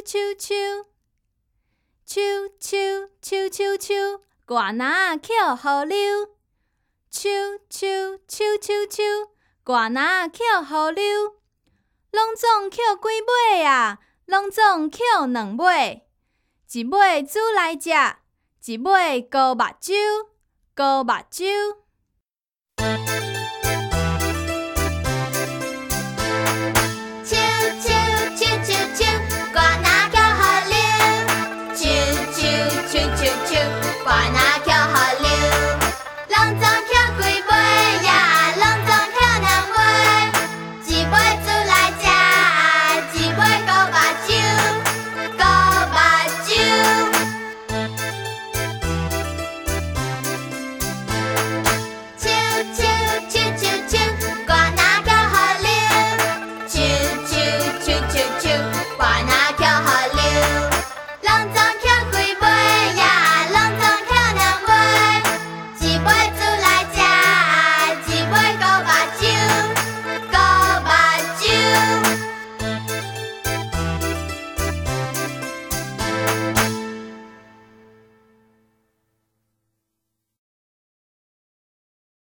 秋秋，秋秋秋秋秋，歌篮翘雨溜。秋秋秋秋秋，歌篮翘雨溜。拢总捡几尾啊？拢总捡2尾，一尾煮来食，一尾糊目睭，糊目睭。